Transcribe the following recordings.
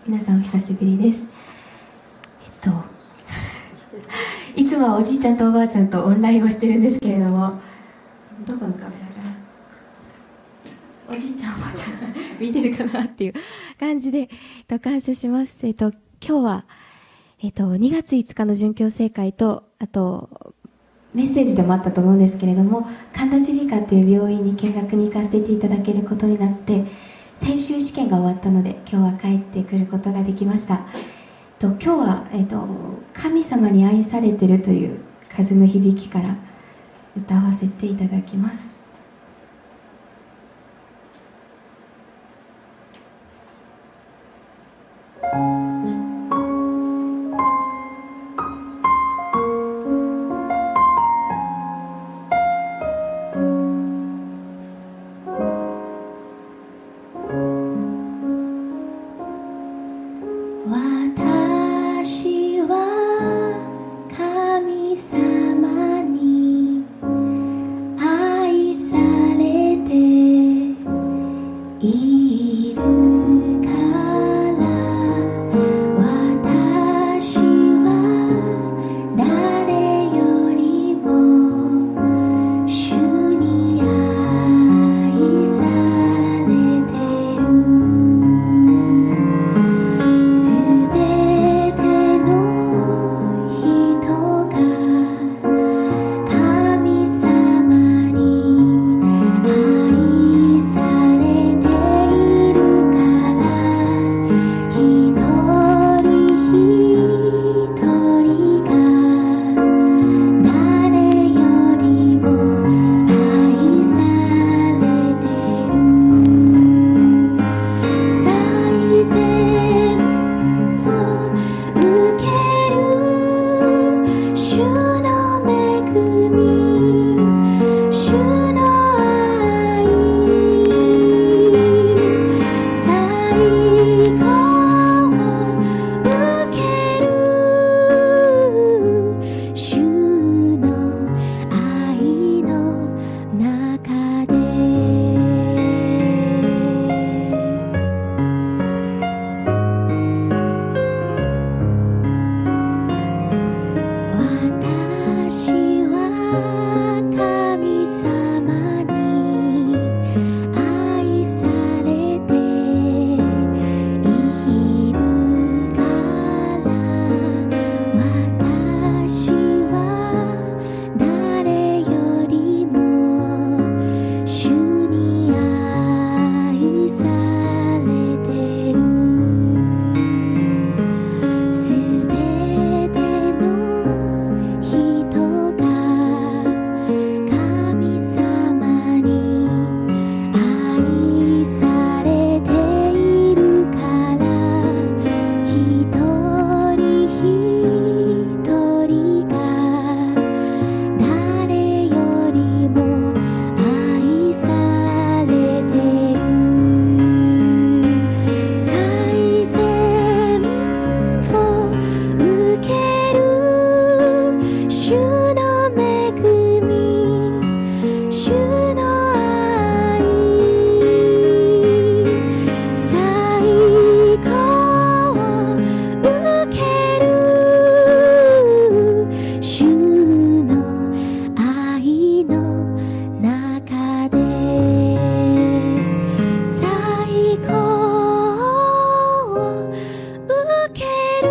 皆さんお久しぶりです。いつもはおじいちゃんとおばあちゃんとオンラインをしてるんですけれども、どこのカメラかな、おじいちゃんおばあちゃん見てるかなっていう感じで、感謝します。今日は、2月5日の殉教聖会と、あとメッセージでもあったと思うんですけれども、神田耳鼻科という病院に見学に行かせていただけることになって、先週試験が終わったので今日は帰ってくることができました。今日は、神様に愛されてるという風の響きから歌わせていただきます。私は神様に愛されているから私は誰よりも主に愛されてる。すべての人が神様に愛されているから、一人一人が誰よりも愛されてる。最善を受ける主の恵み、主の愛、最高を受ける主の愛の中で。私は神様に愛されているから、私は誰よりも主に愛されてる。すべての人が神様に愛されているから、一人一人が誰よりも愛されてる。最善を受ける主の恵み、主の愛、最高を受ける主の愛の中で。最高を受ける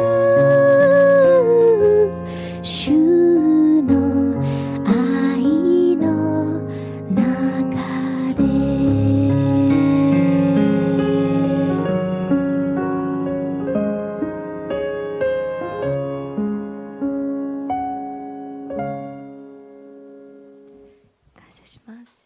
主の愛の中で。感謝します。